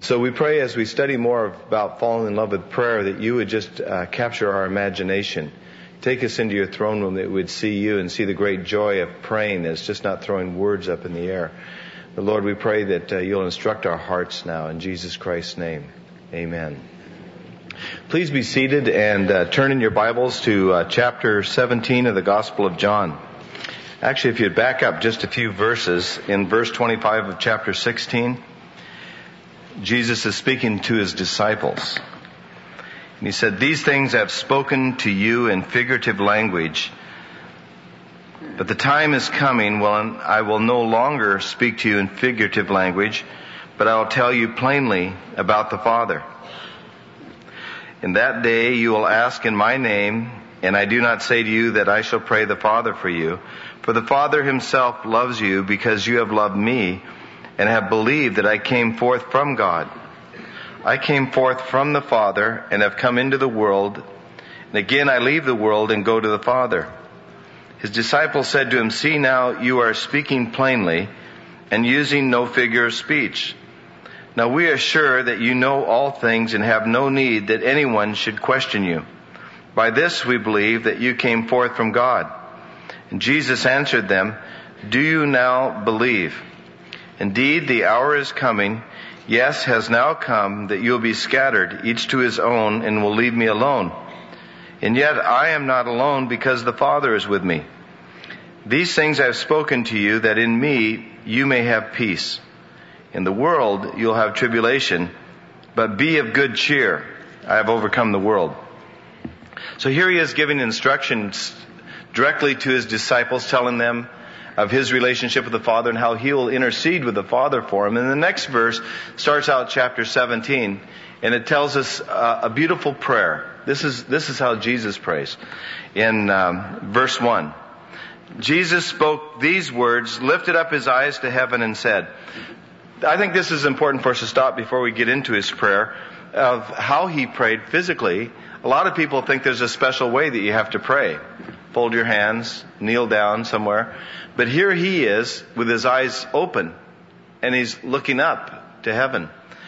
So we pray as we study more about falling in love with prayer that you would just capture our imagination. Take us into your throne room that we would see you and see the great joy of praying that's just not throwing words up in the air. But Lord, we pray that you'll instruct our hearts now in Jesus Christ's name. Amen. Please be seated and turn in your Bibles to chapter 17 of the Gospel of John. Actually, if you'd back up just a few verses, in verse 25 of chapter 16, Jesus is speaking to his disciples. And he said, "These things I have spoken to you in figurative language, but the time is coming when I will no longer speak to you in figurative language, but I will tell you plainly about the Father. In that day you will ask in my name, and I do not say to you that I shall pray the Father for you, for the Father himself loves you because you have loved me, and have believed that I came forth from God. I came forth from the Father and have come into the world, and again I leave the world and go to the Father." His disciples said to him, "See now, you are speaking plainly and using no figure of speech. Now we are sure that you know all things and have no need that anyone should question you. By this we believe that you came forth from God." And Jesus answered them, "Do you now believe? Indeed, the hour is coming, yes, has now come, that you will be scattered, each to his own, and will leave me alone. And yet I am not alone, because the Father is with me. These things I have spoken to you, that in me you may have peace. In the world you'll have tribulation, but be of good cheer. I have overcome the world." So here he is giving instructions directly to his disciples, telling them of his relationship with the Father and how he will intercede with the Father for him. And the next verse starts out chapter 17, and it tells us a beautiful prayer. This is how Jesus prays. In verse 1, Jesus spoke these words, lifted up his eyes to heaven, and said. I think this is important for us to stop before we get into his prayer, of how he prayed physically. A lot of people think there's a special way that you have to pray. Fold your hands, kneel down somewhere. But here he is with his eyes open, and he's looking up to heaven.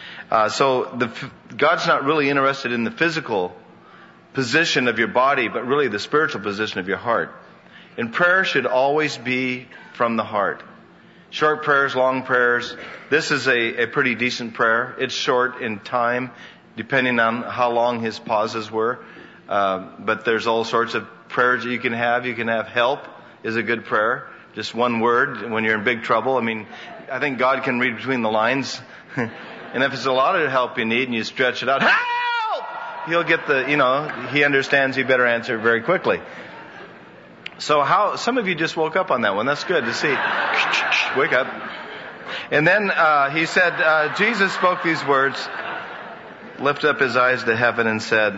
So God's not really interested in the physical position of your body, but really the spiritual position of your heart. And prayer should always be from the heart. Short prayers, long prayers. This is a pretty decent prayer. It's short in time, depending on how long his pauses were. But there's all sorts of prayers that you can have. You can have help is a good prayer. Just one word when you're in big trouble. I mean, I think God can read between the lines. And if it's a lot of help you need and you stretch it out, help! He'll get he understands you better answer very quickly. So some of you just woke up on that one. That's good to see. Wake up. And then he said, Jesus spoke these words, lifted up his eyes to heaven and said,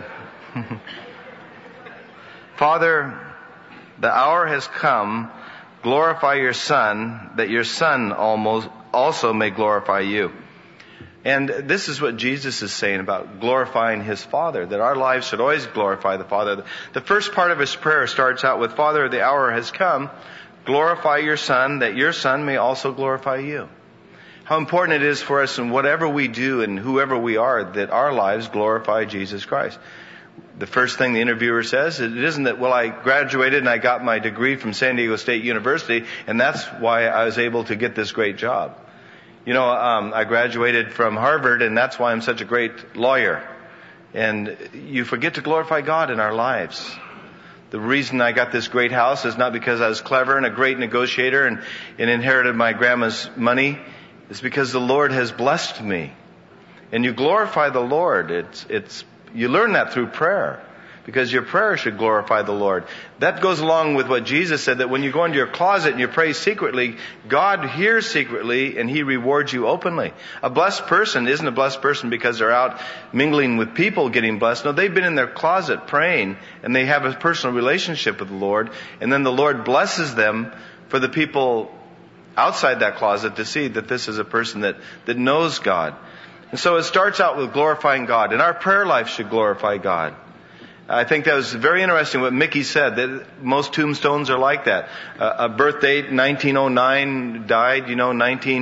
"Father, the hour has come. Glorify your Son, that your Son also may glorify you." And this is what Jesus is saying about glorifying his Father, that our lives should always glorify the Father. The first part of his prayer starts out with, "Father, the hour has come. Glorify your Son, that your Son may also glorify you." How important it is for us in whatever we do and whoever we are, that our lives glorify Jesus Christ. The first thing the interviewer says, it isn't that, well, I graduated and I got my degree from San Diego State University, and that's why I was able to get this great job. I graduated from Harvard, and that's why I'm such a great lawyer. And you forget to glorify God in our lives. The reason I got this great house is not because I was clever and a great negotiator and inherited my grandma's money. It's because the Lord has blessed me. And you glorify the Lord. You learn that through prayer, because your prayer should glorify the Lord. That goes along with what Jesus said, that when you go into your closet and you pray secretly, God hears secretly and he rewards you openly. A blessed person isn't a blessed person because they're out mingling with people getting blessed. No, they've been in their closet praying, and they have a personal relationship with the Lord, and then the Lord blesses them for the people outside that closet to see that this is a person that knows God. And so it starts out with glorifying God, and our prayer life should glorify God. I think that was very interesting what Mickey said, that most tombstones are like that. A birth date, 1909, died,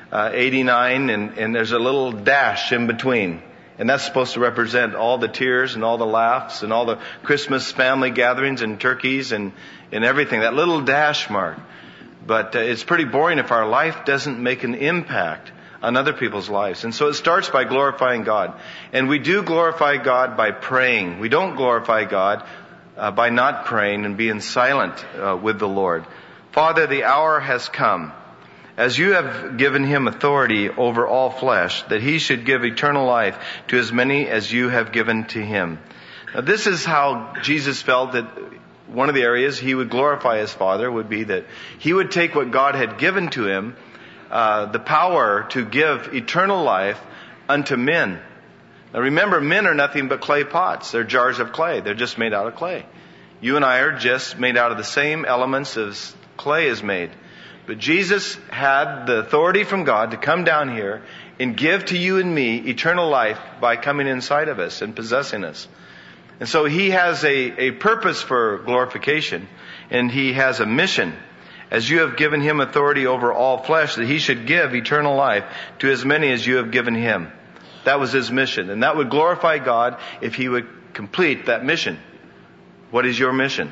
89, and there's a little dash in between. And that's supposed to represent all the tears and all the laughs and all the Christmas family gatherings and turkeys and everything. That little dash mark. But it's pretty boring if our life doesn't make an impact on other people's lives. And so it starts by glorifying God. And we do glorify God by praying. We don't glorify God by not praying and being silent with the Lord. Father, the hour has come, as you have given him authority over all flesh, that he should give eternal life to as many as you have given to him. Now, this is how Jesus felt that one of the areas he would glorify his Father would be that he would take what God had given to him, the power to give eternal life unto men. Now remember, men are nothing but clay pots. They're jars of clay. They're just made out of clay. You and I are just made out of the same elements as clay is made. But Jesus had the authority from God to come down here and give to you and me eternal life by coming inside of us and possessing us. And so he has a purpose for glorification, and he has a mission. As you have given him authority over all flesh, that he should give eternal life to as many as you have given him. That was his mission. And that would glorify God if he would complete that mission. What is your mission?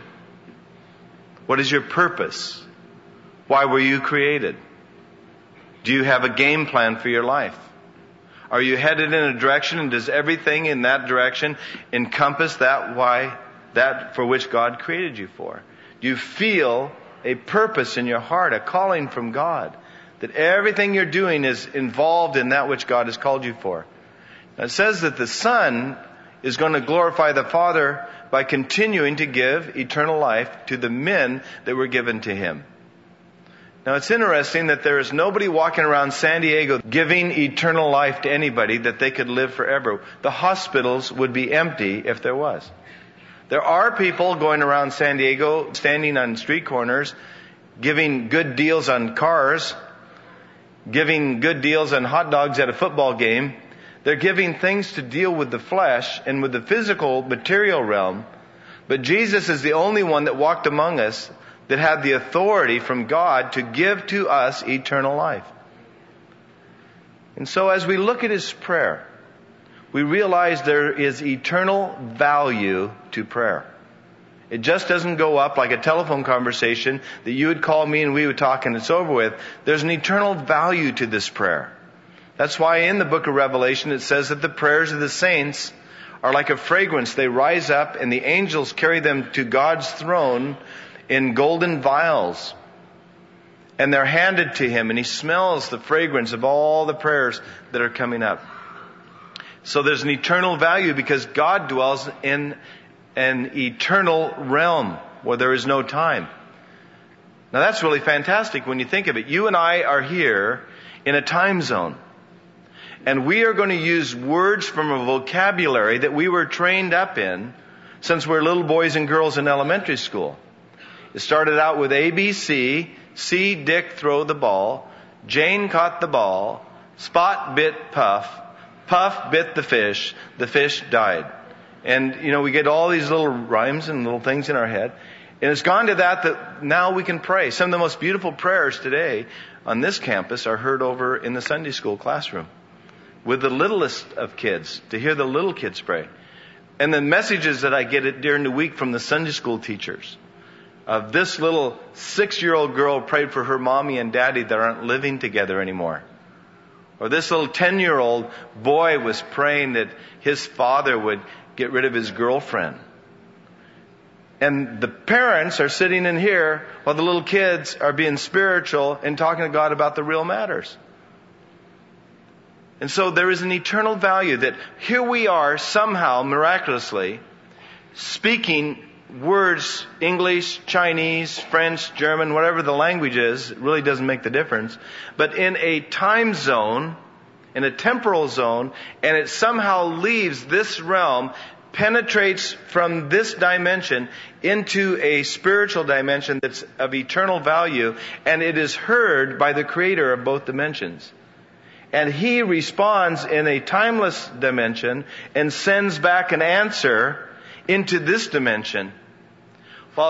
What is your purpose? Why were you created? Do you have a game plan for your life? Are you headed in a direction, and does everything in that direction encompass that for which God created you for? Do you feel a purpose in your heart, a calling from God, that everything you're doing is involved in that which God has called you for? Now, it says that the Son is going to glorify the Father by continuing to give eternal life to the men that were given to him. Now, it's interesting that there is nobody walking around San Diego giving eternal life to anybody that they could live forever. The hospitals would be empty if there was. There are people going around San Diego, standing on street corners, giving good deals on cars, giving good deals on hot dogs at a football game. They're giving things to deal with the flesh and with the physical, material realm. But Jesus is the only one that walked among us that had the authority from God to give to us eternal life. And so as we look at his prayer, we realize there is eternal value to prayer. It just doesn't go up like a telephone conversation that you would call me and we would talk and it's over with. There's an eternal value to this prayer. That's why in the book of Revelation it says that the prayers of the saints are like a fragrance. They rise up and the angels carry them to God's throne in golden vials. And they're handed to him, and he smells the fragrance of all the prayers that are coming up. So there's an eternal value because God dwells in an eternal realm where there is no time. Now that's really fantastic when you think of it. You and I are here in a time zone. And we are going to use words from a vocabulary that we were trained up in since we're little boys and girls in elementary school. It started out with ABC, C, Dick, throw the ball, Jane caught the ball, Spot bit Puff, Puff bit the fish died. And, we get all these little rhymes and little things in our head. And it's gone to that now we can pray. Some of the most beautiful prayers today on this campus are heard over in the Sunday school classroom with the littlest of kids, to hear the little kids pray. And the messages that I get during the week from the Sunday school teachers of this little 6-year-old girl prayed for her mommy and daddy that aren't living together anymore. Or this little 10-year-old boy was praying that his father would get rid of his girlfriend. And the parents are sitting in here while the little kids are being spiritual and talking to God about the real matters. And so there is an eternal value that here we are somehow miraculously speaking words, English, Chinese, French, German, whatever the language is, it really doesn't make the difference. But in a time zone, in a temporal zone, and it somehow leaves this realm, penetrates from this dimension into a spiritual dimension that's of eternal value, and it is heard by the Creator of both dimensions. And He responds in a timeless dimension and sends back an answer into this dimension. While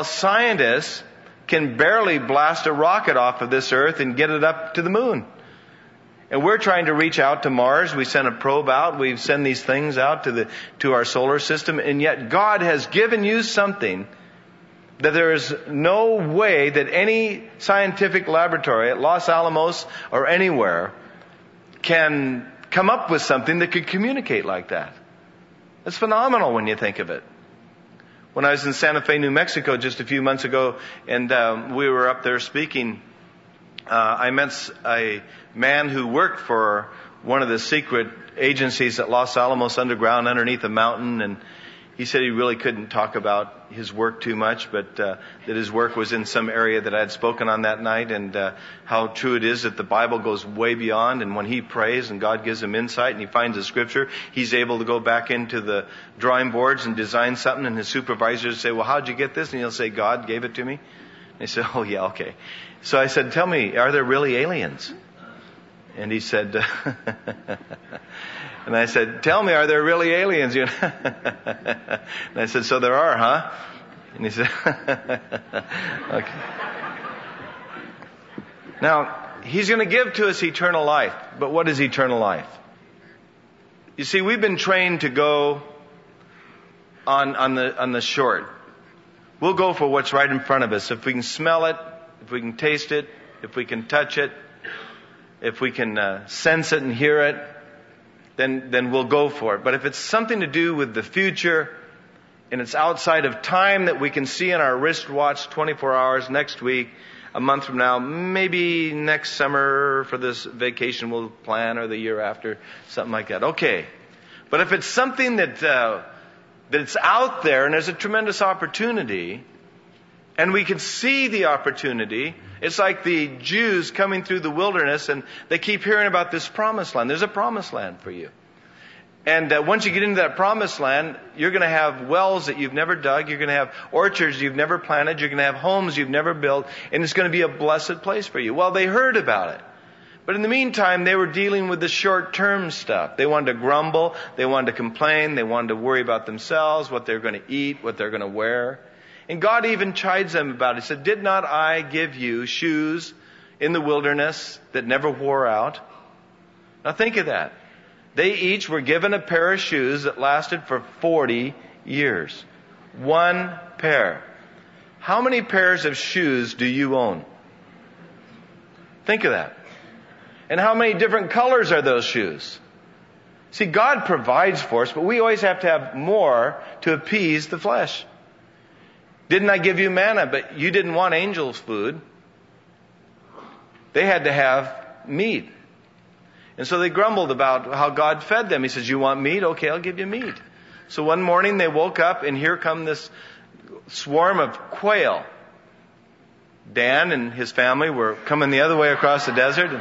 scientists can barely blast a rocket off of this earth and get it up to the moon. And we're trying to reach out to Mars. We send a probe out. We send these things out to our solar system. And yet God has given you something that there is no way that any scientific laboratory at Los Alamos or anywhere can come up with something that could communicate like that. It's phenomenal when you think of it. When I was in Santa Fe, New Mexico just a few months ago, and we were up there speaking, I met a man who worked for one of the secret agencies at Los Alamos underground underneath a mountain, and he said he really couldn't talk about his work too much, but that his work was in some area that I had spoken on that night, and how true it is that the Bible goes way beyond, and when he prays and God gives him insight and he finds a scripture, he's able to go back into the drawing boards and design something, and his supervisors say, well, how'd you get this? And he'll say, God gave it to me. And he said, oh yeah, okay. So I said, tell me, are there really aliens? And he said, and I said, tell me, are there really aliens? And I said, so there are, huh? And he said, okay. Now, he's going to give to us eternal life. But what is eternal life? You see, we've been trained to go on the short. We'll go for what's right in front of us. If we can smell it, if we can taste it, if we can touch it, if we can sense it and hear it, then we'll go for it. But if it's something to do with the future, and it's outside of time that we can see on our wristwatch 24 hours next week, a month from now, maybe next summer for this vacation we'll plan, or the year after, something like that. Okay. But if it's something that it's out there and there's a tremendous opportunity, and we can see the opportunity, it's like the Jews coming through the wilderness and they keep hearing about this promised land. There's a promised land for you. And once you get into that promised land, you're going to have wells that you've never dug. You're going to have orchards you've never planted. You're going to have homes you've never built. And it's going to be a blessed place for you. Well, they heard about it. But in the meantime, they were dealing with the short-term stuff. They wanted to grumble. They wanted to complain. They wanted to worry about themselves, what they're going to eat, what they're going to wear. And God even chides them about it. He said, did not I give you shoes in the wilderness that never wore out? Now think of that. They each were given a pair of shoes that lasted for 40 years. One pair. How many pairs of shoes do you own? Think of that. And how many different colors are those shoes? See, God provides for us, but we always have to have more to appease the flesh. Didn't I give you manna? But you didn't want angels' food. They had to have meat. And so they grumbled about how God fed them. He says, you want meat? Okay, I'll give you meat. So one morning they woke up and here come this swarm of quail. Dan and his family were coming the other way across the desert.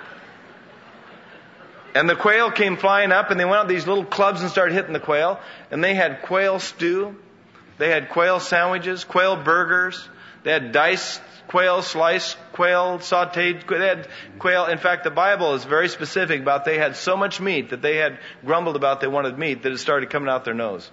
And the quail came flying up and they went out these little clubs and started hitting the quail. And they had quail stew. They had quail sandwiches, quail burgers. They had diced quail, sliced quail, sauteed. They had quail. In fact, the Bible is very specific about they had so much meat that they had grumbled about they wanted meat that it started coming out their nose.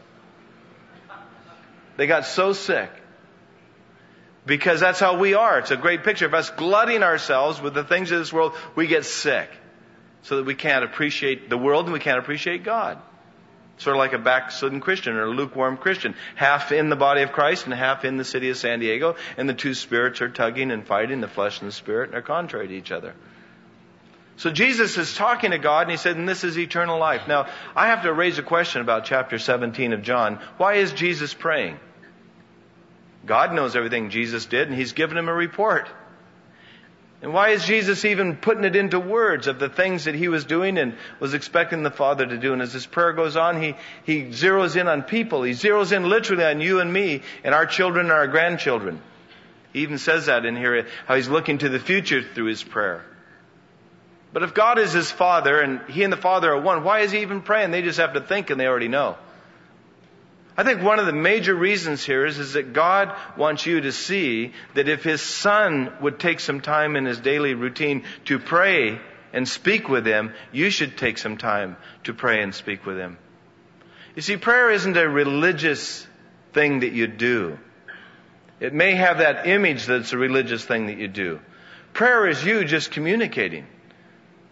They got so sick. Because that's how we are. It's a great picture of us glutting ourselves with the things of this world. We get sick. So that we can't appreciate the world and we can't appreciate God. Sort of like a backslidden Christian or a lukewarm Christian. Half in the body of Christ and half in the city of San Diego. And the two spirits are tugging and fighting, the flesh and the spirit, and are contrary to each other. So Jesus is talking to God and he said, and this is eternal life. Now, I have to raise a question about chapter 17 of John. Why is Jesus praying? God knows everything Jesus did and he's given him a report. And why is Jesus even putting it into words of the things that he was doing and was expecting the Father to do? And as his prayer goes on, he zeroes in on people. He zeroes in literally on you and me and our children and our grandchildren. He even says that in here, how he's looking to the future through his prayer. But if God is his Father and he and the Father are one, why is he even praying? They just have to think and they already know. I think one of the major reasons here is that God wants you to see that if his Son would take some time in his daily routine to pray and speak with him, you should take some time to pray and speak with him. You see, prayer isn't a religious thing that you do. It may have that image that it's a religious thing that you do. Prayer is you just communicating.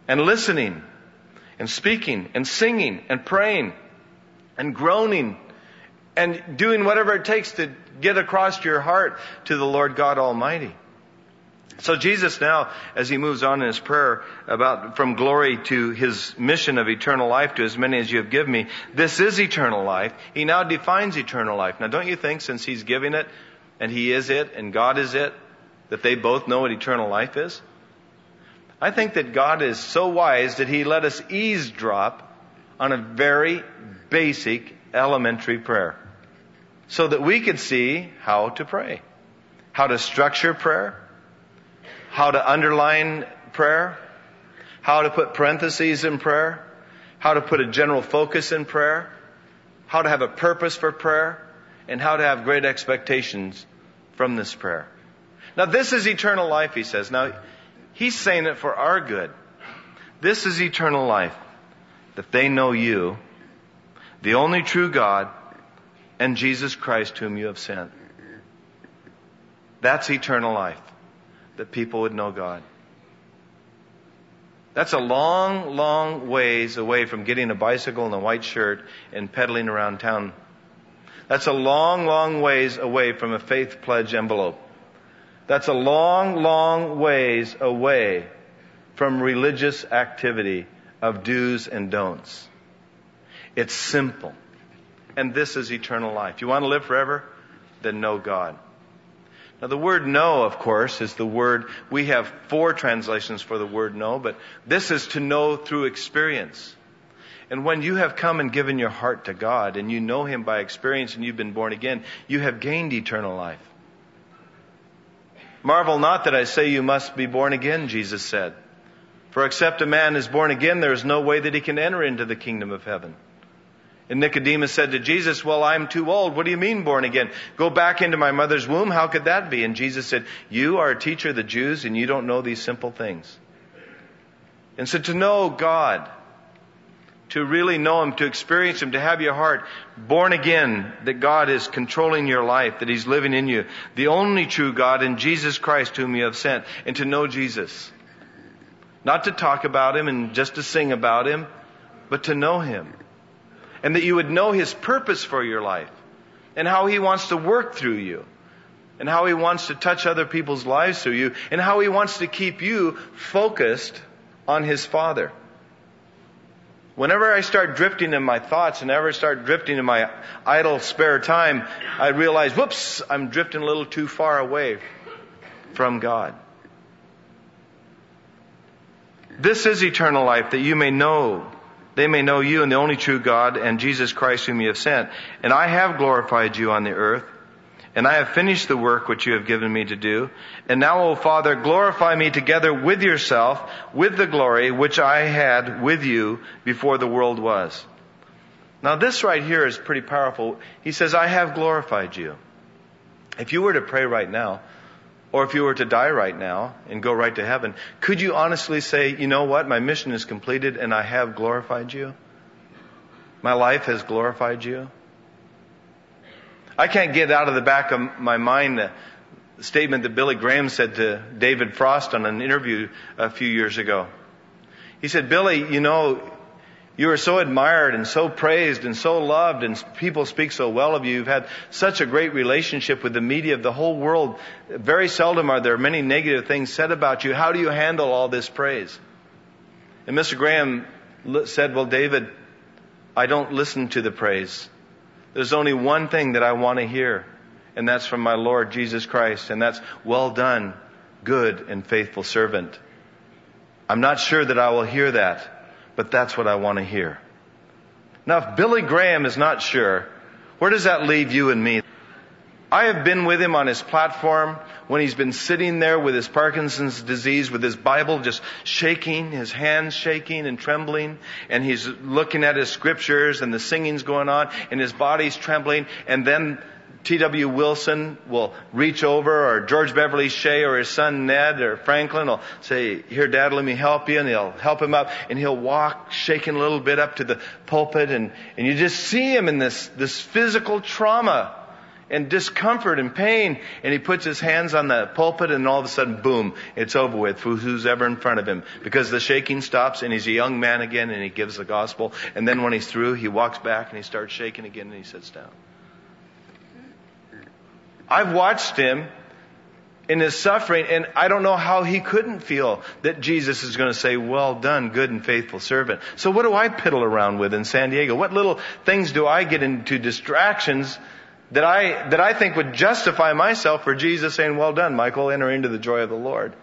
and listening and speaking and singing and praying and groaning and doing whatever it takes to get across your heart to the Lord God Almighty. So Jesus now, as he moves on in his prayer about from glory to his mission of eternal life to as many as you have given me, this is eternal life. He now defines eternal life. Now don't you think since he's giving it and he is it and God is it, that they both know what eternal life is? I think that God is so wise that he let us eavesdrop on a very basic elementary prayer so that we could see how to pray, how to structure prayer, how to underline prayer, how to put parentheses in prayer, how to put a general focus in prayer, how to have a purpose for prayer, and how to have great expectations from this prayer. Now this is eternal life, he says. Now he's saying it for our good. This is eternal life, that they know you, the only true God, and Jesus Christ whom you have sent. That's eternal life, that people would know God. That's a long, long ways away from getting a bicycle and a white shirt and pedaling around town. That's a long, long ways away from a faith pledge envelope. That's a long, long ways away from religious activity of do's and don'ts. It's simple. And this is eternal life. You want to live forever? Then know God. Now the word know, of course, is the word, we have 4 translations for the word know, but this is to know through experience. And when you have come and given your heart to God and you know Him by experience and you've been born again, you have gained eternal life. Marvel not that I say you must be born again, Jesus said. For except a man is born again, there is no way that he can enter into the kingdom of heaven. And Nicodemus said to Jesus, well, I'm too old. What do you mean born again? Go back into my mother's womb? How could that be? And Jesus said, you are a teacher of the Jews and you don't know these simple things. And so to know God, to really know Him, to experience Him, to have your heart born again, that God is controlling your life, that He's living in you, the only true God and Jesus Christ whom you have sent, and to know Jesus. Not to talk about Him and just to sing about Him, but to know Him. And that you would know His purpose for your life and how He wants to work through you and how He wants to touch other people's lives through you and how He wants to keep you focused on His Father. Whenever I start drifting in my thoughts and whenever I start drifting in my idle spare time, I realize, whoops, I'm drifting a little too far away from God. This is eternal life, that you may know, they may know you and the only true God and Jesus Christ whom you have sent. And I have glorified you on the earth, and I have finished the work which you have given me to do. And now, O Father, glorify me together with yourself, with the glory which I had with you before the world was. Now this right here is pretty powerful. He says, I have glorified you. If you were to pray right now, or if you were to die right now and go right to heaven, could you honestly say, you know what, my mission is completed and I have glorified you? My life has glorified you? I can't get out of the back of my mind the statement that Billy Graham said to David Frost on an interview a few years ago. He said, Billy, you know, you are so admired and so praised and so loved and people speak so well of you. You've had such a great relationship with the media of the whole world. Very seldom are there many negative things said about you. How do you handle all this praise? And Mr. Graham said, well, David, I don't listen to the praise. There's only one thing that I want to hear, and that's from my Lord Jesus Christ, and that's, well done, good and faithful servant. I'm not sure that I will hear that, but that's what I want to hear. Now, if Billy Graham is not sure, where does that leave you and me? I have been with him on his platform when he's been sitting there with his Parkinson's disease, with his Bible just shaking, his hands shaking and trembling, and he's looking at his scriptures and the singing's going on and his body's trembling, and then T.W. Wilson will reach over, or George Beverly Shea, or his son Ned or Franklin will say, here, Dad, let me help you. And he'll help him up, and he'll walk shaking a little bit up to the pulpit, and you just see him in this physical trauma. and discomfort and pain. And he puts his hands on the pulpit and all of a sudden, boom, it's over with for who's ever in front of him. Because the shaking stops and he's a young man again and he gives the gospel. And then when he's through, he walks back and he starts shaking again and he sits down. I've watched him in his suffering, and I don't know how he couldn't feel that Jesus is going to say, well done, good and faithful servant. So what do I piddle around with in San Diego? What little things do I get into distractions that I think would justify myself for Jesus saying, well done, Michael, enter into the joy of the Lord.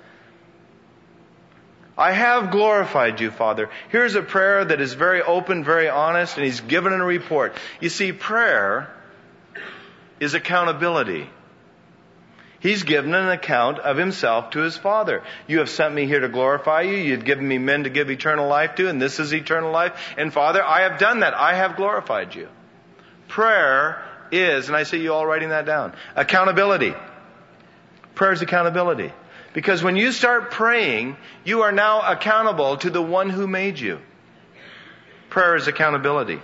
I have glorified you, Father. Here's a prayer that is very open, very honest, and he's given a report. You see, prayer is accountability. He's given an account of himself to his Father. You have sent me here to glorify you. You've given me men to give eternal life to, and this is eternal life. And Father, I have done that. I have glorified you. Prayer is, and I see you all writing that down, accountability. Prayer is accountability. Because when you start praying, you are now accountable to the one who made you. Prayer is accountability.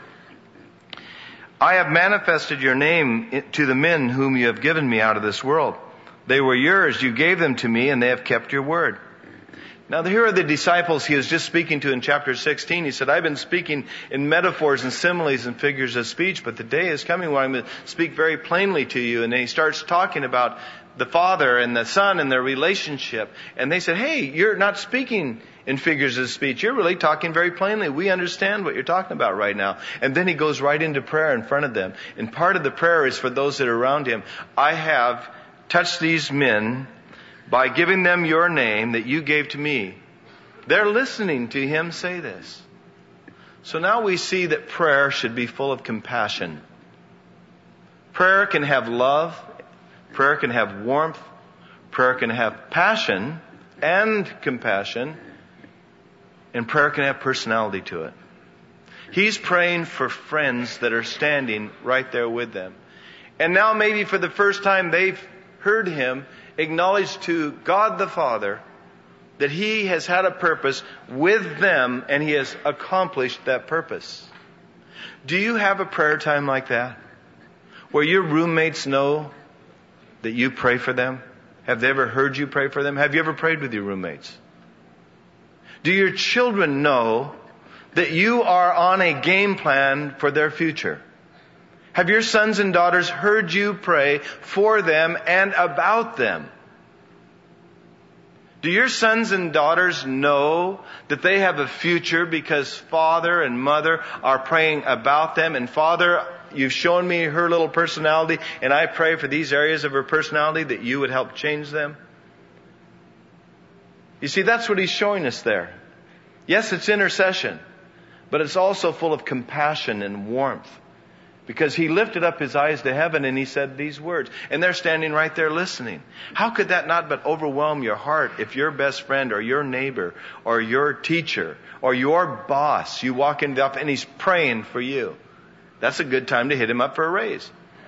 I have manifested your name to the men whom you have given me out of this world. They were yours, you gave them to me, and they have kept your word. Now here are the disciples he was just speaking to in chapter 16. He said, I've been speaking in metaphors and similes and figures of speech, but the day is coming when I'm going to speak very plainly to you. And then he starts talking about the Father and the Son and their relationship. And they said, hey, you're not speaking in figures of speech. You're really talking very plainly. We understand what you're talking about right now. And then he goes right into prayer in front of them. And part of the prayer is for those that are around him. I have touched these men by giving them your name that you gave to me. They're listening to him say this. So now we see that prayer should be full of compassion. Prayer can have love. Prayer can have warmth. Prayer can have passion and compassion. And prayer can have personality to it. He's praying for friends that are standing right there with them. And now maybe for the first time they've heard him acknowledge to God the Father that he has had a purpose with them and he has accomplished that purpose. Do you have a prayer time like that? Where your roommates know that you pray for them? Have they ever heard you pray for them? Have you ever prayed with your roommates? Do your children know that you are on a game plan for their future? Have your sons and daughters heard you pray for them and about them? Do your sons and daughters know that they have a future because father and mother are praying about them? And Father, you've shown me her little personality, and I pray for these areas of her personality that you would help change them. You see, that's what he's showing us there. Yes, it's intercession, but it's also full of compassion and warmth. Because he lifted up his eyes to heaven and he said these words. And they're standing right there listening. How could that not but overwhelm your heart if your best friend or your neighbor or your teacher or your boss, you walk in the office and he's praying for you? That's a good time to hit him up for a raise.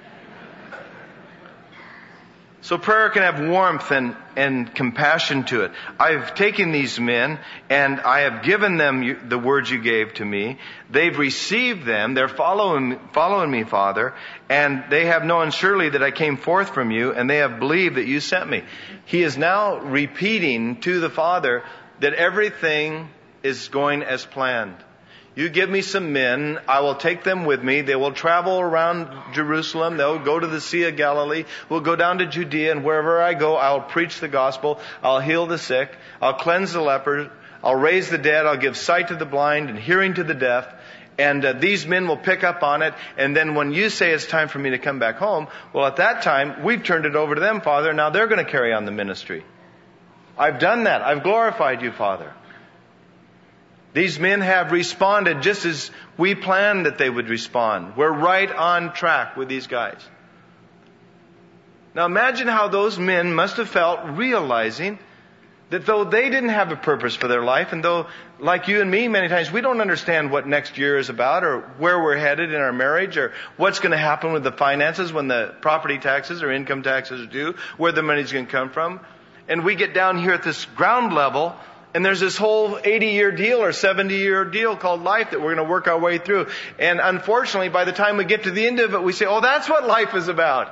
So prayer can have warmth and compassion to it. I've taken these men and I have given them the words you gave to me. They've received them. They're following me, Father. And they have known surely that I came forth from you, and they have believed that you sent me. He is now repeating to the Father that everything is going as planned. You give me some men, I will take them with me. They will travel around Jerusalem. They'll go to the Sea of Galilee. We'll go down to Judea, and wherever I go, I'll preach the gospel. I'll heal the sick. I'll cleanse the lepers. I'll raise the dead. I'll give sight to the blind and hearing to the deaf. And these men will pick up on it. And then when you say it's time for me to come back home, well, at that time, we've turned it over to them, Father. Now they're going to carry on the ministry. I've done that. I've glorified you, Father. These men have responded just as we planned that they would respond. We're right on track with these guys. Now imagine how those men must have felt realizing that though they didn't have a purpose for their life, and though, like you and me, many times we don't understand what next year is about or where we're headed in our marriage or what's going to happen with the finances when the property taxes or income taxes are due, where the money's going to come from. And we get down here at this ground level, and there's this whole 80-year deal or 70-year deal called life that we're going to work our way through. And unfortunately, by the time we get to the end of it, we say, oh, that's what life is about.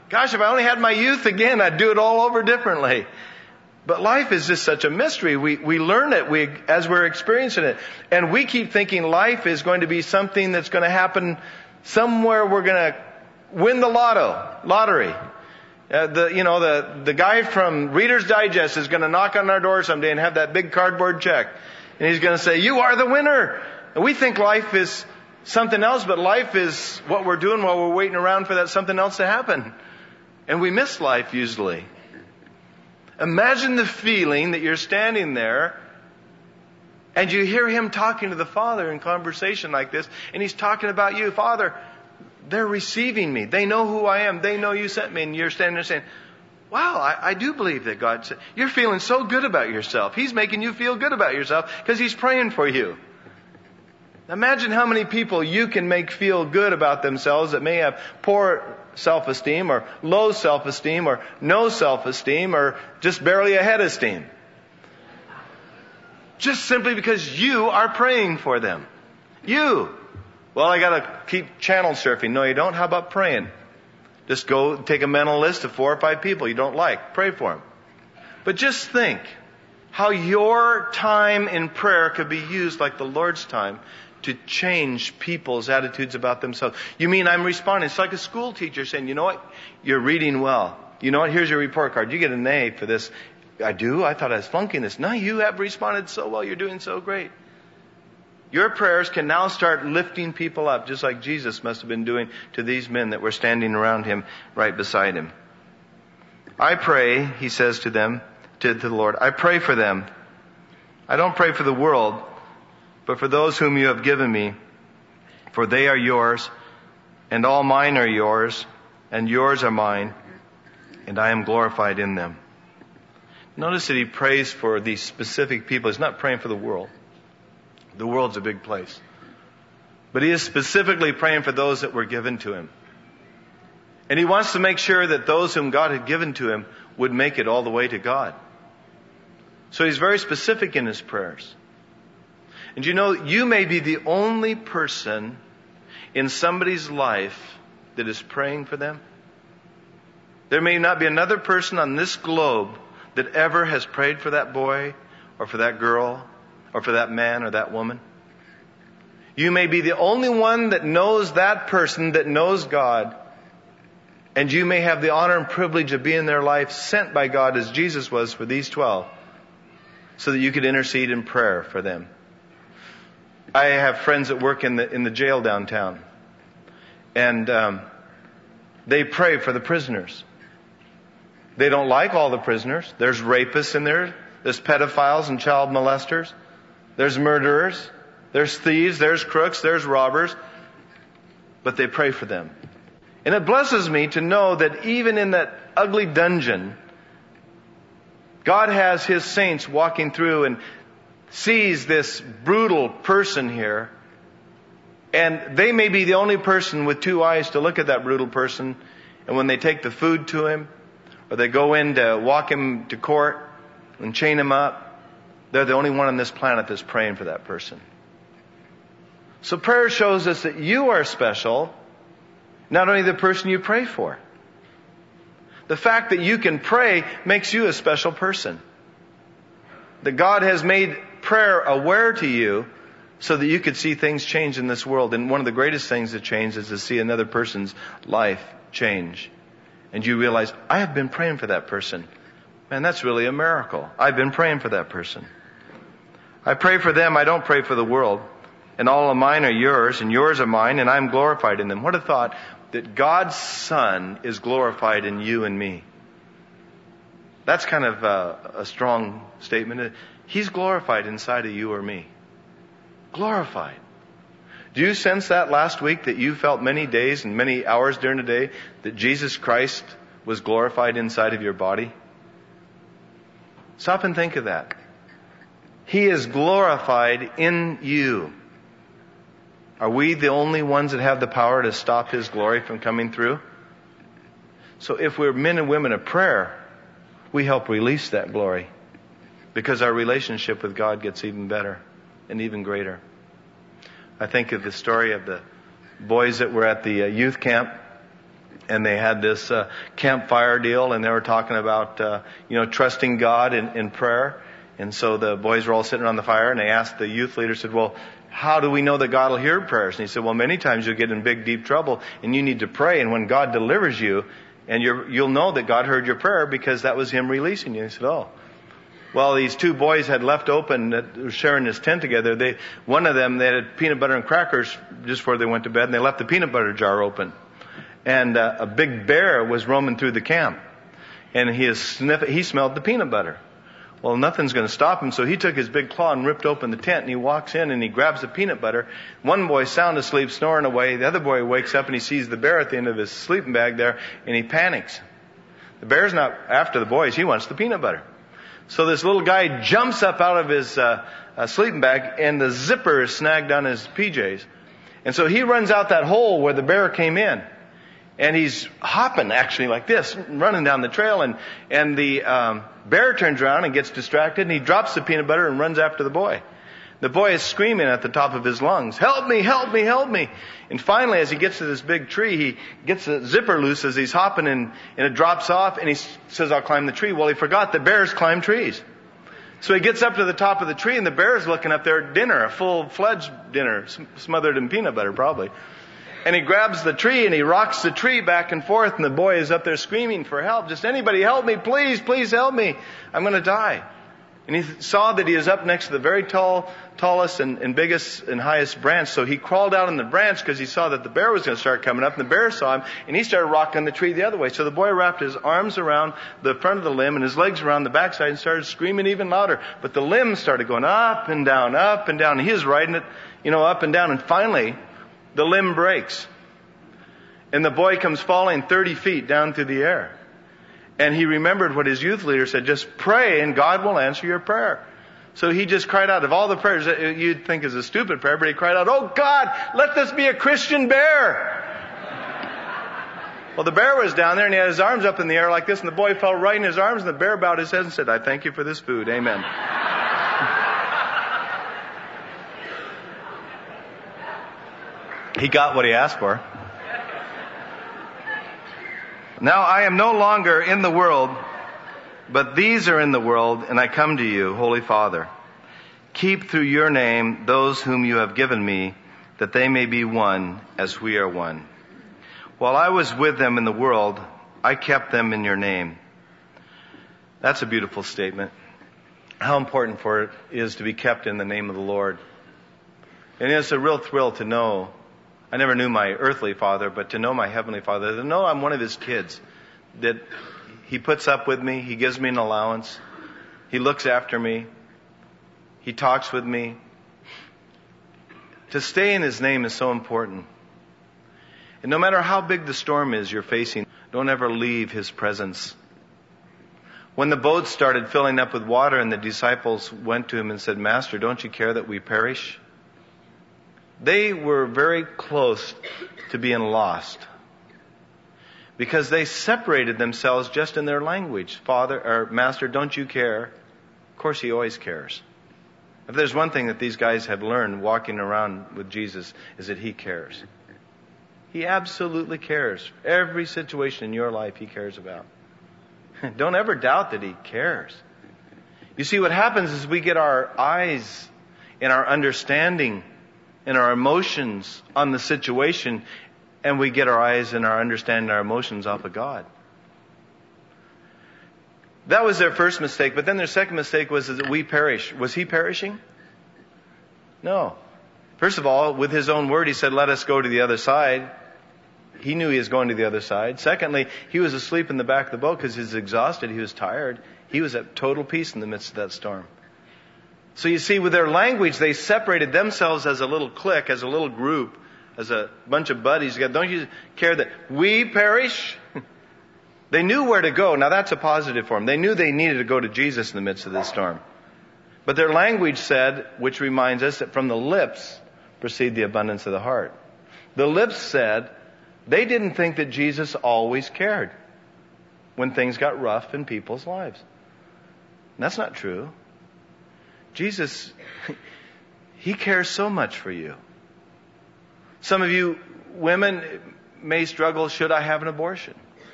Gosh, if I only had my youth again, I'd do it all over differently. But life is just such a mystery. We learn it as we're experiencing it. And we keep thinking life is going to be something that's going to happen somewhere. We're going to win the lottery. The guy from Reader's Digest is going to knock on our door someday and have that big cardboard check. And he's going to say, "You are the winner." And we think life is something else, but life is what we're doing while we're waiting around for that something else to happen. And we miss life usually. Imagine the feeling that you're standing there and you hear him talking to the Father in conversation like this, and he's talking about you. "Father, they're receiving me. They know who I am. They know you sent me." And you're standing there saying, "Wow, I do believe that God said." You're feeling so good about yourself. He's making you feel good about yourself because he's praying for you. Imagine how many people you can make feel good about themselves that may have poor self-esteem or low self-esteem or no self-esteem or just barely a head esteem. Just simply because you are praying for them. You. "Well, I gotta keep channel surfing." No, you don't. How about praying? Just go take a mental list of 4 or 5 people you don't like. Pray for them. But just think how your time in prayer could be used like the Lord's time to change people's attitudes about themselves. "You mean I'm responding?" It's like a school teacher saying, "You know what? You're reading well. You know what? Here's your report card. You get an A for this." "I do? I thought I was flunking this." "No, you have responded so well. You're doing so great." Your prayers can now start lifting people up, just like Jesus must have been doing to these men that were standing around him right beside him. "I pray," he says to them, to the Lord, "I pray for them. I don't pray for the world, but for those whom you have given me, for they are yours, and all mine are yours, and yours are mine, and I am glorified in them." Notice that he prays for these specific people. He's not praying for the world. The world's a big place. But he is specifically praying for those that were given to him. And he wants to make sure that those whom God had given to him would make it all the way to God. So he's very specific in his prayers. And you know, you may be the only person in somebody's life that is praying for them. There may not be another person on this globe that ever has prayed for that boy or for that girl or for that man or that woman. You may be the only one that knows that person that knows God. And you may have the honor and privilege of being in their life sent by God as Jesus was for these 12 so that you could intercede in prayer for them. I have friends that work in the jail downtown. And they pray for the prisoners. They don't like all the prisoners. There's rapists in there. There's pedophiles and child molesters. There's murderers. There's thieves. There's crooks. There's robbers. But they pray for them. And it blesses me to know that even in that ugly dungeon, God has his saints walking through and sees this brutal person here. And they may be the only person with 2 eyes to look at that brutal person. And when they take the food to him, or they go in to walk him to court and chain him up, they're the only one on this planet that's praying for that person. So prayer shows us that you are special, not only the person you pray for. The fact that you can pray makes you a special person. That God has made prayer aware to you so that you could see things change in this world. And one of the greatest things that change is to see another person's life change. And you realize, I have been praying for that person. Man, that's really a miracle. I've been praying for that person. I pray for them. I don't pray for the world. And all of mine are yours, and yours are mine, and I'm glorified in them. What a thought that God's Son is glorified in you and me. That's kind of a strong statement. He's glorified inside of you or me. Glorified. Do you sense that last week that you felt many days and many hours during the day that Jesus Christ was glorified inside of your body? Stop and think of that. He is glorified in you. Are we the only ones that have the power to stop His glory from coming through? So if we're men and women of prayer, we help release that glory because our relationship with God gets even better and even greater. I think of the story of the boys that were at the youth camp And they had this campfire deal, and they were talking about, trusting God in prayer. And so the boys were all sitting around the fire, and they asked the youth leader, said, well, how do we know that God will hear prayers? And he said, well, many times you'll get in big, deep trouble, and you need to pray. And when God delivers you, and you'll know that God heard your prayer because that was Him releasing you. He said, oh. Well, these two boys had left open, that were sharing this tent together. One of them, they had peanut butter and crackers just before they went to bed, and they left the peanut butter jar open. And a big bear was roaming through the camp. And he smelled the peanut butter. Well, nothing's going to stop him, so he took his big claw and ripped open the tent, and he walks in and he grabs the peanut butter. One boy's sound asleep, snoring away. The other boy wakes up and he sees the bear at the end of his sleeping bag there, and he panics. The bear's not after the boys. He wants the peanut butter. So this little guy jumps up out of his sleeping bag, and the zipper is snagged on his PJs. And so he runs out that hole where the bear came in. And he's hopping actually like this, running down the trail, and the bear turns around and gets distracted, and he drops the peanut butter and runs after the boy. The boy is screaming at the top of his lungs, help me, help me, help me. And finally, as he gets to this big tree, he gets the zipper loose as he's hopping, and it drops off, and he says, I'll climb the tree. Well, he forgot that bears climb trees. So he gets up to the top of the tree, and the bear's looking up there at dinner, a full-fledged dinner, smothered in peanut butter probably. And he grabs the tree and he rocks the tree back and forth, and the boy is up there screaming for help. Just anybody help me, please, please help me. I'm going to die. And he saw that he was up next to the very tallest and biggest and highest branch. So he crawled out on the branch because he saw that the bear was going to start coming up, and the bear saw him, and he started rocking the tree the other way. So the boy wrapped his arms around the front of the limb and his legs around the backside and started screaming even louder. But the limb started going up and down, up and down. And he was riding it, up and down. And finally, the limb breaks. And the boy comes falling 30 feet down through the air. And he remembered what his youth leader said, just pray and God will answer your prayer. So he just cried out, of all the prayers that you'd think is a stupid prayer, but he cried out, oh God, let this be a Christian bear. Well, the bear was down there and he had his arms up in the air like this, and the boy fell right in his arms, and the bear bowed his head and said, I thank you for this food. Amen. He got what he asked for. Now I am no longer in the world, but these are in the world, and I come to you, Holy Father. Keep through your name those whom you have given me, that they may be one as we are one. While I was with them in the world, I kept them in your name. That's a beautiful statement. How important for it is to be kept in the name of the Lord. And it's a real thrill to know. I never knew my earthly father, but to know my heavenly Father, to know I'm one of his kids, that he puts up with me, he gives me an allowance, he looks after me, he talks with me. To stay in his name is so important. And no matter how big the storm is you're facing, don't ever leave his presence. When the boat started filling up with water and the disciples went to him and said, Master, don't you care that we perish? They were very close to being lost because they separated themselves just in their language. Father or Master, don't you care? Of course, he always cares. If there's one thing that these guys had learned walking around with Jesus, is that he cares. He absolutely cares. Every situation in your life he cares about. Don't ever doubt that he cares. You see, what happens is we get our eyes and our understanding and our emotions on the situation, and we get our eyes and our understanding and our emotions off of God. That was their first mistake, but then their second mistake was that we perish. Was he perishing? No. First of all, with his own word, he said, let us go to the other side. He knew he was going to the other side. Secondly, he was asleep in the back of the boat because he was exhausted, he was tired. He was at total peace in the midst of that storm. So you see, with their language, they separated themselves as a little clique, as a little group, as a bunch of buddies. Don't you care that we perish? They knew where to go. Now that's a positive for them. They knew they needed to go to Jesus in the midst of this storm. But their language said, which reminds us that from the lips proceed the abundance of the heart. The lips said they didn't think that Jesus always cared when things got rough in people's lives. And that's not true. Jesus, he cares so much for you. Some of you women, may struggle, should I have an abortion?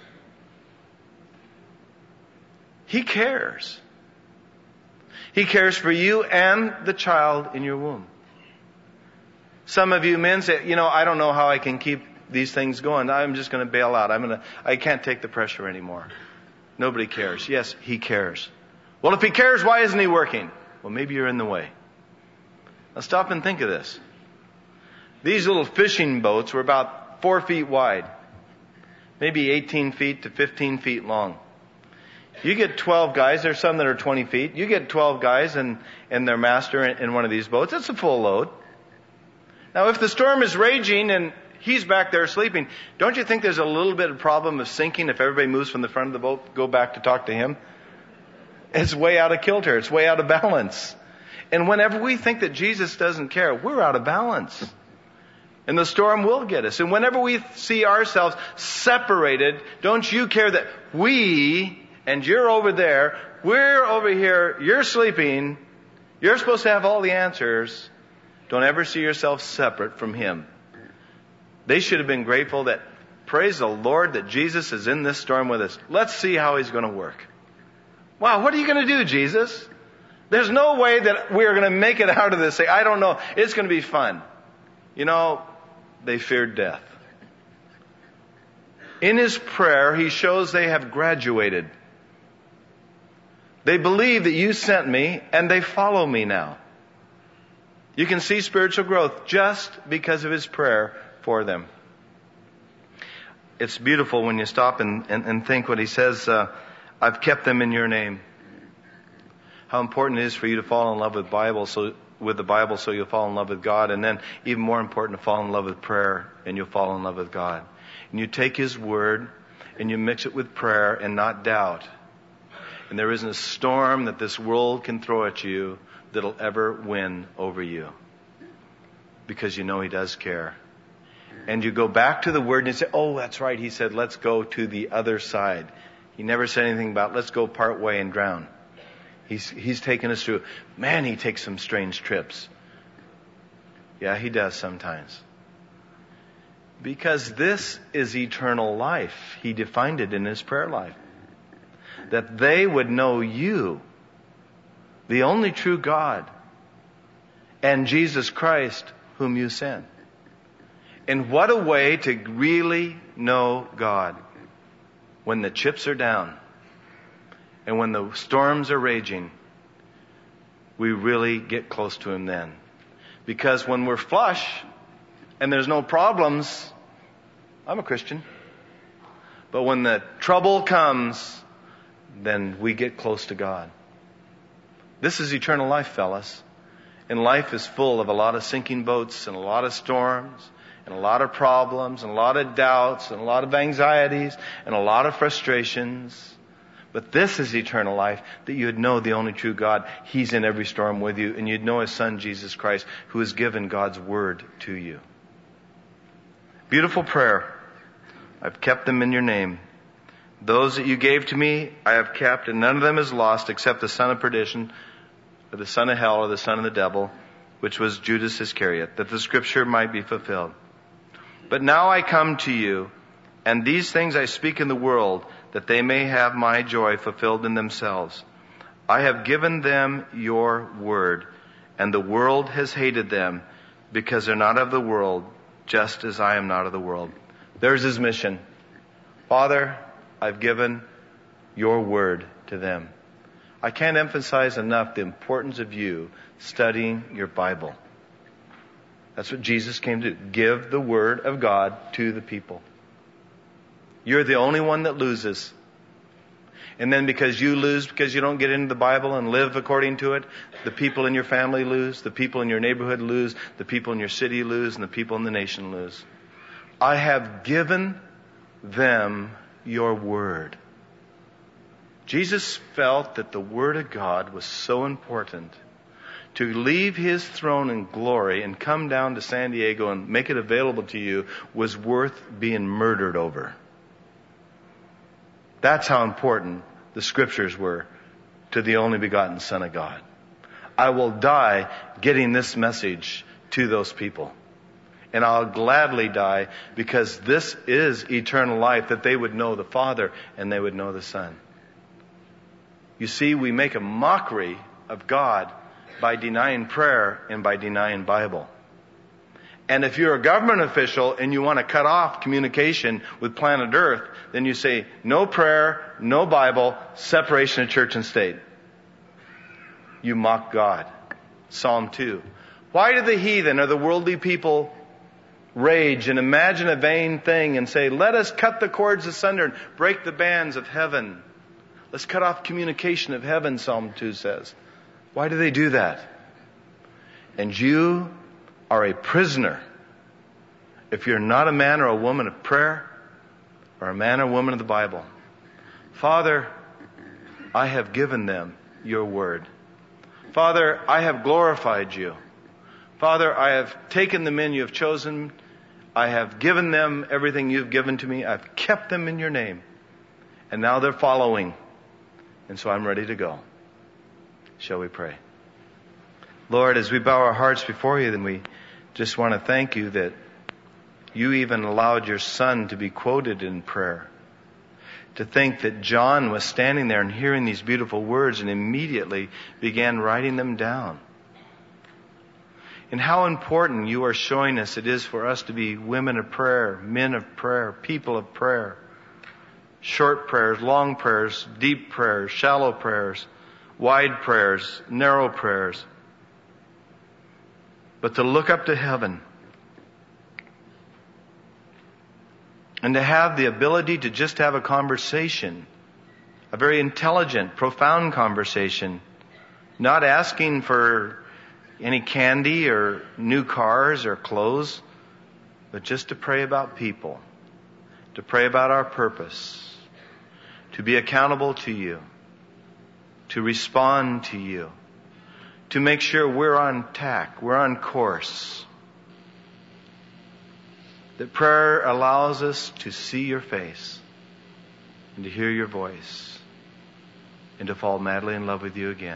He cares. He cares for you and the child in your womb. Some of you men say, I don't know how I can keep these things going. I'm just going to bail out. I can't take the pressure anymore. Nobody cares. Yes, He cares. Well, if He cares, why isn't He working? Well, maybe you're in the way. Now stop and think of this. These little fishing boats were about 4 feet wide, maybe 18 feet to 15 feet long. You get 12 guys, there's some that are 20 feet. You get 12 guys and their master in one of these boats. It's a full load. Now, if the storm is raging and he's back there sleeping, don't you think there's a little bit of problem of sinking if everybody moves from the front of the boat, go back to talk to him? It's way out of kilter. It's way out of balance. And whenever we think that Jesus doesn't care, we're out of balance. And the storm will get us. And whenever we see ourselves separated, don't you care that and you're over there, we're over here, you're sleeping, you're supposed to have all the answers. Don't ever see yourself separate from Him. They should have been grateful that, praise the Lord, that Jesus is in this storm with us. Let's see how He's going to work. Wow, what are you going to do, Jesus? There's no way that we're going to make it out of this. Say, I don't know. It's going to be fun. They feared death. In His prayer, He shows they have graduated. They believe that You sent me, and they follow me now. You can see spiritual growth just because of His prayer for them. It's beautiful when you stop and think what He says, I've kept them in Your name. How important it is for you to fall in love with the Bible so you'll fall in love with God. And then even more important, to fall in love with prayer and you'll fall in love with God. And you take His Word and you mix it with prayer and not doubt. And there isn't a storm that this world can throw at you that'll ever win over you. Because you know He does care. And you go back to the Word and you say, oh, that's right. He said, let's go to the other side. He never said anything about, let's go part way and drown. He's taken us through. Man, He takes some strange trips. Yeah, He does sometimes. Because this is eternal life. He defined it in His prayer life. That they would know You, the only true God, and Jesus Christ, whom You sent. And what a way to really know God. When the chips are down and when the storms are raging, we really get close to Him then. Because when we're flush and there's no problems, I'm a Christian. But when the trouble comes, then we get close to God. This is eternal life, fellas. And life is full of a lot of sinking boats and a lot of storms and a lot of problems and a lot of doubts and a lot of anxieties and a lot of frustrations. But this is eternal life, that you would know the only true God. He's in every storm with you, and you'd know His Son, Jesus Christ, who has given God's Word to you. Beautiful prayer. I've kept them in Your name. Those that You gave to me, I have kept, and none of them is lost except the son of perdition, or the son of hell, or the son of the devil, which was Judas Iscariot, that the Scripture might be fulfilled. But now I come to You, and these things I speak in the world, that they may have My joy fulfilled in themselves. I have given them Your word, and the world has hated them, because they're not of the world, just as I am not of the world. There's His mission. Father, I've given Your word to them. I can't emphasize enough the importance of you studying your Bible. That's what Jesus came to do. Give the Word of God to the people. You're the only one that loses. And then because you lose, because you don't get into the Bible and live according to it, the people in your family lose, the people in your neighborhood lose, the people in your city lose, and the people in the nation lose. I have given them Your word. Jesus felt that the Word of God was so important. To leave His throne in glory and come down to San Diego and make it available to you was worth being murdered over. That's how important the Scriptures were to the only begotten Son of God. I will die getting this message to those people. And I'll gladly die, because this is eternal life, that they would know the Father and they would know the Son. You see, we make a mockery of God by denying prayer and by denying Bible. And if you're a government official and you want to cut off communication with planet Earth, then you say, no prayer, no Bible, separation of church and state. You mock God. Psalm 2. Why do the heathen or the worldly people rage and imagine a vain thing and say, let us cut the cords asunder and break the bands of heaven? Let's cut off communication of heaven, Psalm 2 says. Why do they do that? And you are a prisoner if you're not a man or a woman of prayer or a man or woman of the Bible. Father, I have given them your word. Father, I have glorified you. Father, I have taken the men you have chosen. I have given them everything you've given to me. I've kept them in your name. And now they're following. And so I'm ready to go. Shall we pray? Lord, as we bow our hearts before you, then we just want to thank you that you even allowed your Son to be quoted in prayer. To think that John was standing there and hearing these beautiful words and immediately began writing them down. And how important you are showing us it is for us to be women of prayer, men of prayer, people of prayer. Short prayers, long prayers, deep prayers, shallow prayers, wide prayers, narrow prayers. But to look up to heaven and to have the ability to just have a conversation, a very intelligent, profound conversation, not asking for any candy or new cars or clothes, but just to pray about people, to pray about our purpose, to be accountable to you, to respond to you, to make sure we're on tack, we're on course. That prayer allows us to see your face and to hear your voice and to fall madly in love with you again.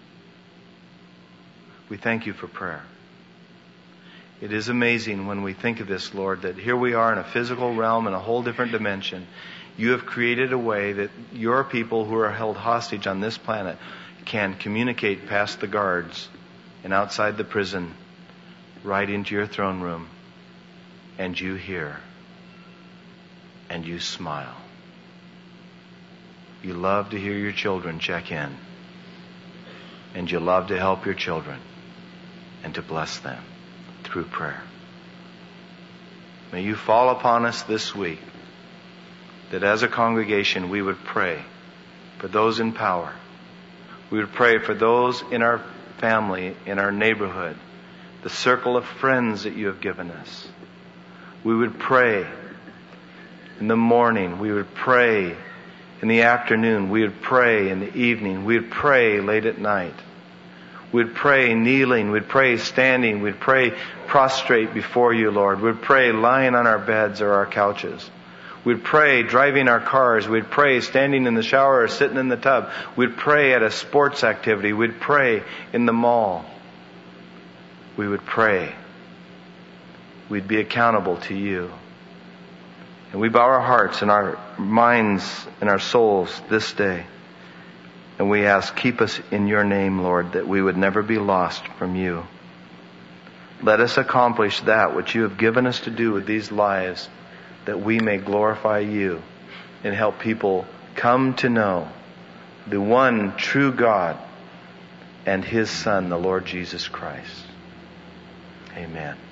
We thank you for prayer. It is amazing when we think of this, Lord, that here we are in a physical realm in a whole different dimension. You have created a way that your people who are held hostage on this planet can communicate past the guards and outside the prison right into your throne room. And you hear. And you smile. You love to hear your children check in. And you love to help your children and to bless them through prayer. May you fall upon us this week that as a congregation we would pray for those in power. We would pray for those in our family, in our neighborhood, the circle of friends that you have given us. We would pray in the morning. We would pray in the afternoon. We would pray in the evening. We would pray late at night. We'd pray kneeling. We'd pray standing. We'd pray prostrate before you, Lord. We'd pray lying on our beds or our couches. We'd pray driving our cars. We'd pray standing in the shower or sitting in the tub. We'd pray at a sports activity. We'd pray in the mall. We would pray. We'd be accountable to you. And we bow our hearts and our minds and our souls this day. And we ask, keep us in your name, Lord, that we would never be lost from you. Let us accomplish that which you have given us to do with these lives, that we may glorify you and help people come to know the one true God and his Son, the Lord Jesus Christ. Amen.